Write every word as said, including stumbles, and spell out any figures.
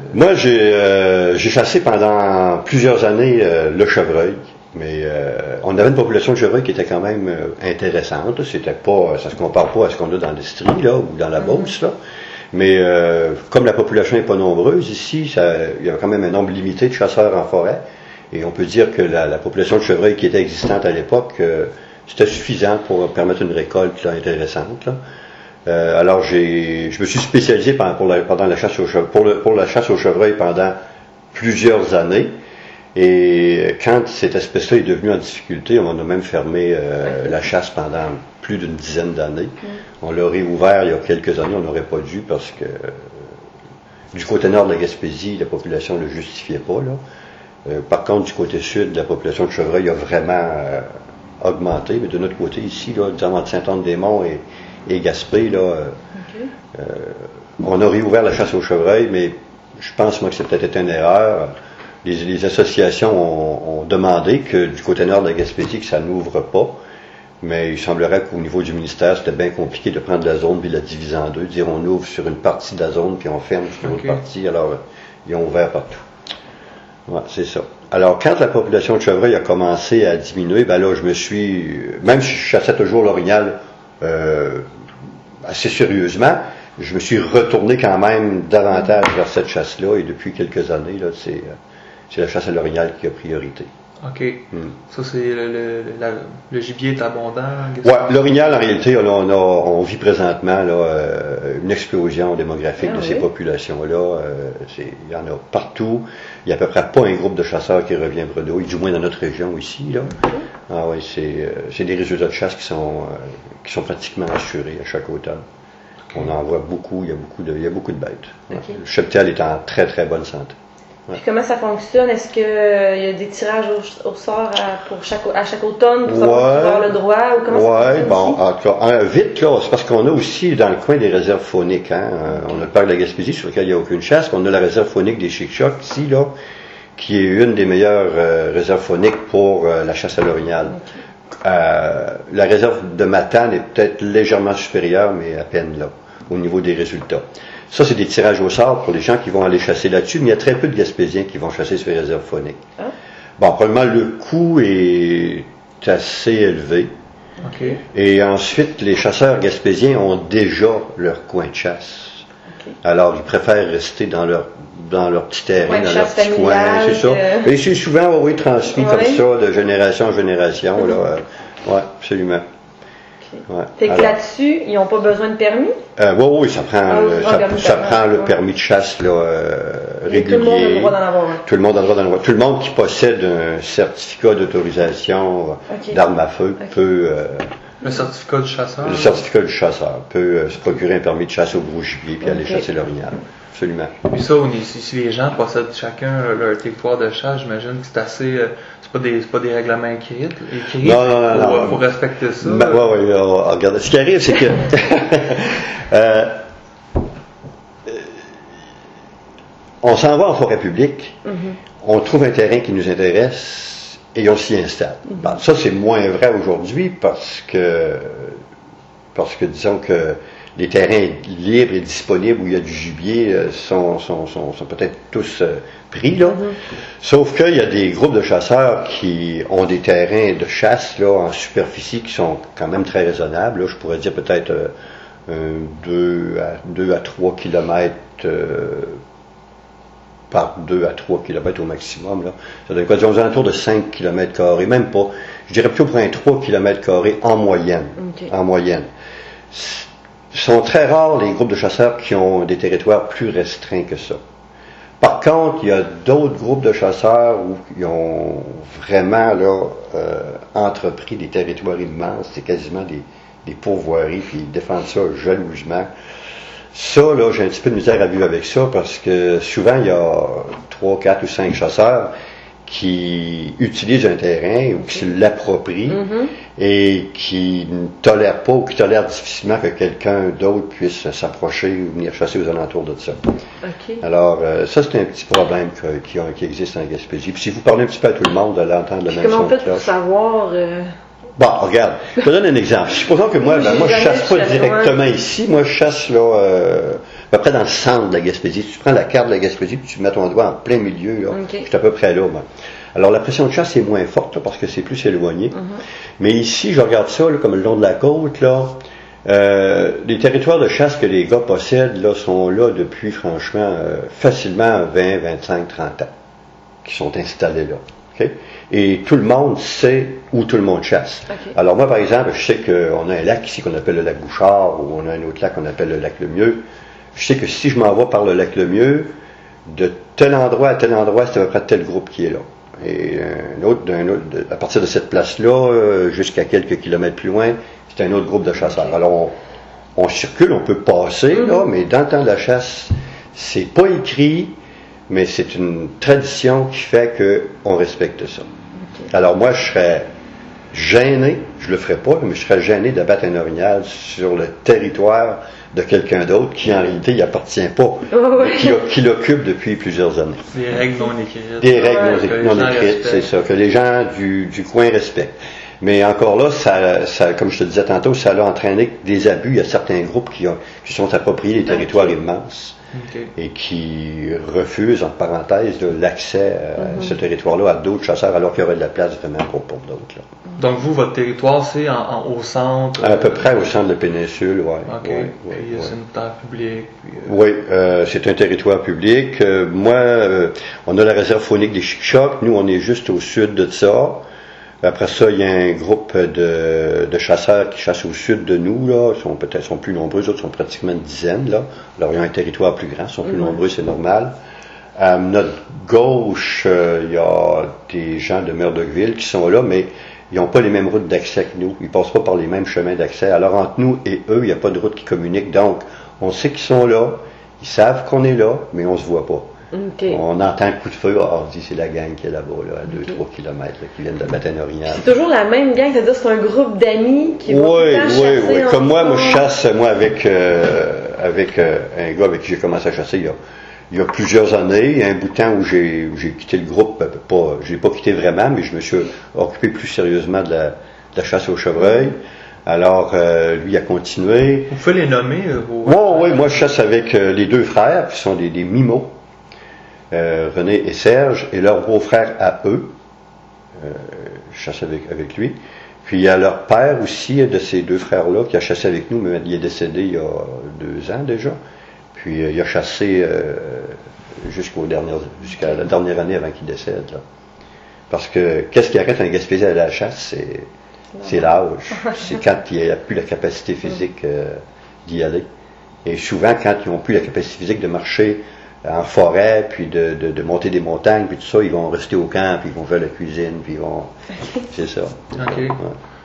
Moi, j'ai euh, j'ai chassé pendant plusieurs années euh, le chevreuil, mais euh, on avait une population de chevreuil qui était quand même euh, intéressante. C'était pas, ça se compare pas à ce qu'on a dans l'Estrie là ou dans la Beauce là. Mais euh, comme la population n'est pas nombreuse ici, ça, il y a quand même un nombre limité de chasseurs en forêt. Et on peut dire que la, la population de chevreuil qui était existante à l'époque, euh, c'était suffisant pour permettre une récolte là, intéressante. Là. Euh, alors j'ai, je me suis spécialisé pendant, pour la, pendant la chasse au chevreuil, pour, le, pour la chasse au chevreuil pendant plusieurs années. Et quand cette espèce-là est devenue en difficulté, on a même fermé euh, la chasse pendant plus d'une dizaine d'années. Mm. On l'a réouvert il y a quelques années, on n'aurait pas dû parce que euh, du côté nord de la Gaspésie, la population ne le justifiait pas. Là. Euh, par contre, du côté sud, la population de chevreuil a vraiment euh, augmenté. Mais de notre côté, ici, là, disons entre Saint-Anne-des-Monts et et Gaspé, là, okay. euh, on a réouvert la chasse au chevreuil, mais je pense, moi, que c'est peut-être été une erreur. Les, les associations ont, ont demandé que du côté nord de la Gaspésie, que ça n'ouvre pas, mais il semblerait qu'au niveau du ministère, c'était bien compliqué de prendre la zone puis la diviser en deux, dire on ouvre sur une partie de la zone puis on ferme sur une okay. autre partie, alors ils ont ouvert partout. Ouais, c'est ça. Alors, quand la population de chevreuil a commencé à diminuer, ben là, je me suis, même si je chassais toujours l'orignal, Euh, assez sérieusement, je me suis retourné quand même davantage vers cette chasse-là et depuis quelques années, là, c'est, euh, c'est la chasse à l'orignal qui a priorité. OK. Hmm. Ça, c'est le, le, la, le gibier est abondant? Oui, l'orignal, en réalité, on, a, on, a, on vit présentement là, euh, une explosion démographique ah, de oui. ces populations-là. Euh, c'est, il y en a partout. Il n'y a à peu près pas un groupe de chasseurs qui revient bredouille, du moins dans notre région ici. Là. Okay. Ah oui, c'est, euh, c'est des résultats de chasse qui sont, euh, qui sont pratiquement assurés à chaque automne. Okay. On en voit beaucoup, il y a beaucoup de, il y a beaucoup de bêtes. Okay. Le cheptel est en très très bonne santé. Ouais. Puis comment ça fonctionne? Est-ce qu'il euh, y a des tirages au, au sort à, pour chaque, à chaque automne pour savoir ouais. avoir le droit? Ou comment ouais, ça fonctionne bon, en tout cas, hein, vite, là, c'est parce qu'on a aussi dans le coin des réserves fauniques. Hein, okay. On a le parc de la Gaspésie sur lequel il n'y a aucune chasse, mais on a la réserve faunique des Chic-Chocs ici, là, qui est une des meilleures euh, réserves fauniques pour euh, la chasse à l'orignal. Okay. Euh, la réserve de Matane est peut-être légèrement supérieure, mais à peine là, au niveau des résultats. Ça, c'est des tirages au sort pour les gens qui vont aller chasser là-dessus, mais il y a très peu de Gaspésiens qui vont chasser sur les réserves fauniques. Ah. Bon, probablement, le coût est assez élevé. Okay. Et ensuite, les chasseurs gaspésiens ont déjà leur coin de chasse. Okay. Alors, ils préfèrent rester dans leur dans leur petit terrain, ouais, dans leur petit coin, c'est ça. Euh... Et c'est souvent, oui, transmis ouais. comme ça, de génération en génération, mm-hmm. là. Euh, oui, absolument. Ouais. Fait que Alors, là-dessus, ils n'ont pas besoin de permis? Euh, oui, oui, ça prend, ah, le, ça, ça prend le permis de chasse là, euh, régulier. Tout le monde a le droit d'en avoir un. Tout le monde a le droit d'en avoir. Tout le monde qui possède un certificat d'autorisation okay. d'armes à feu okay. peut... Euh, le certificat du chasseur? Le certificat du chasseur peut euh, se procurer un permis de chasse au gros gibier puis okay. aller chasser l'orignal. Absolument. Puis ça, si, si les gens possèdent chacun leur territoire de chasse, j'imagine que c'est assez... Euh, c'est pas des, c'est pas des règlements écrits, écrits non, non, non, faut, non. faut respecter ça. Ben, oui, oui, regarde. Ce qui arrive, c'est que... euh, on s'en va en forêt publique, mm-hmm. on trouve un terrain qui nous intéresse et on s'y installe. Mm-hmm. Bon, ça, c'est moins vrai aujourd'hui parce que... Parce que, disons que les terrains libres et disponibles où il y a du gibier euh, sont, sont, sont, sont peut-être tous euh, pris, là. Mm-hmm. Sauf qu'il y a des groupes de chasseurs qui ont des terrains de chasse, là, en superficie qui sont quand même très raisonnables. Là, je pourrais dire peut-être euh, deux à trois kilomètres euh, par deux à trois kilomètres au maximum, là. Ça donne quoi? Disons, aux alentours de cinq kilomètres carrés, même pas. Je dirais plutôt pour un trois kilomètres carrés en moyenne. Okay. En moyenne. Ce sont très rares les groupes de chasseurs qui ont des territoires plus restreints que ça. Par contre, il y a d'autres groupes de chasseurs où ils ont vraiment là, euh, entrepris des territoires immenses, c'est quasiment des, des pourvoiries, puis ils défendent ça jalousement. Ça, là, j'ai un petit peu de misère à vivre avec ça parce que souvent, il y a trois, quatre ou cinq chasseurs qui utilisent un terrain ou qui se l'approprient mm-hmm. et qui ne tolèrent pas ou qui tolèrent difficilement que quelqu'un d'autre puisse s'approcher ou venir chasser aux alentours de ça. Okay. Alors, euh, ça, c'est un petit problème que, qui, qui existe en Gaspésie. Puis si vous parlez un petit peu à tout le monde, de l'entendre le même son. Comment on fait pour savoir... Euh... Bon, regarde, je te donne un exemple. Supposons que moi, ben, moi je chasse pas directement ici. Moi, je chasse là, euh, à peu près dans le centre de la Gaspésie. Si tu prends la carte de la Gaspésie, puis tu mets ton doigt en plein milieu, là, okay. je suis à peu près là. Ben. Alors, la pression de chasse est moins forte là, parce que c'est plus éloigné. Mm-hmm. Mais ici, je regarde ça là, comme le long de la côte, là. Euh, les territoires de chasse que les gars possèdent là, sont là depuis, franchement, euh, facilement vingt, vingt-cinq, trente ans, qui sont installés là. Okay? Et tout le monde sait où tout le monde chasse. Okay. Alors moi, par exemple, je sais qu'on a un lac ici qu'on appelle le lac Bouchard, ou on a un autre lac qu'on appelle le lac Lemieux. Je sais que si je m'en vais par le lac Lemieux, de tel endroit à tel endroit, c'est à peu près tel groupe qui est là. Et un autre, d'un autre de, à partir de cette place-là, euh, jusqu'à quelques kilomètres plus loin, c'est un autre groupe de chasseurs. Okay. Alors on, on circule, on peut passer, mm-hmm. là, mais dans le temps de la chasse, c'est pas écrit, mais c'est une tradition qui fait qu'on respecte ça. Okay. Alors moi, je serais gêné, je le ferais pas, mais je serais gêné d'abattre un orignal sur le territoire de quelqu'un d'autre qui, en réalité, n'y appartient pas, oh, oui. qui, qui l'occupe depuis plusieurs années. Des règles non écrites. Des règles ouais, non, non écrites, c'est ça, que les gens du, du coin respectent. Mais encore là, ça, ça, comme je te disais tantôt, ça a entraîné des abus. Il y a certains groupes qui, ont, qui sont appropriés des territoires okay. immenses. Okay. Et qui refusent, en parenthèse, de l'accès à mm-hmm. ce territoire-là à d'autres chasseurs, alors qu'il y aurait de la place vraiment pour, pour d'autres. Là. Donc vous, votre territoire, c'est en, en, au centre? À peu près au centre de la péninsule, oui. OK. Ouais, puis ouais, c'est ouais. une terre publique. Puis, euh... Oui, euh, c'est un territoire public. Euh, moi, euh, on a la réserve faunique des Chic-Chocs. Nous, on est juste au sud de ça. Après ça, il y a un groupe de, de chasseurs qui chassent au sud de nous, là. Ils sont peut-être sont plus nombreux, les autres sont pratiquement une dizaine, là. Alors, ils ont un territoire plus grand, ils sont plus mmh. nombreux, c'est normal. À notre gauche, euh, il y a des gens de Murdochville qui sont là, mais ils n'ont pas les mêmes routes d'accès que nous. Ils passent pas par les mêmes chemins d'accès. Alors, entre nous et eux, il n'y a pas de route qui communique. Donc, on sait qu'ils sont là, ils savent qu'on est là, mais on se voit pas. Okay. On entend le coup de feu, ah, on dit c'est la gang qui est là-bas, là, à deux trois okay. kilomètres, là, qui viennent de battre un orignal. C'est toujours la même gang, c'est-à-dire c'est un groupe d'amis qui vont oui, tout le temps oui, chasser. Oui, comme moi, moi je temps. chasse, moi avec euh, avec euh, un gars avec qui j'ai commencé à chasser il y a, il y a plusieurs années, il y a un bout de temps où j'ai, où j'ai quitté le groupe, pas, je l'ai pas quitté vraiment, mais je me suis occupé plus sérieusement de la, de la chasse au chevreuil. Mm-hmm. Alors, euh, lui a continué. Vous pouvez les nommer? Euh, vos... Oui, oui, moi je chasse avec euh, les deux frères, qui sont des, des mimos. Euh, René et Serge, et leur beau-frère à eux, euh, je chasse avec, avec lui. Puis il y a leur père aussi, de ces deux frères-là, qui a chassé avec nous, mais il est décédé il y a deux ans déjà. Puis euh, il a chassé euh, jusqu'aux dernières, jusqu'à la dernière année avant qu'il décède. Là. Parce que qu'est-ce qui arrête un Gaspésien à la chasse, c'est, c'est l'âge. C'est quand il n'y a plus la capacité physique euh, d'y aller. Et souvent, quand ils n'ont plus la capacité physique de marcher en forêt, puis de, de, de monter des montagnes, puis tout ça, ils vont rester au camp, puis ils vont faire la cuisine, puis ils vont... C'est ça. OK. Ouais.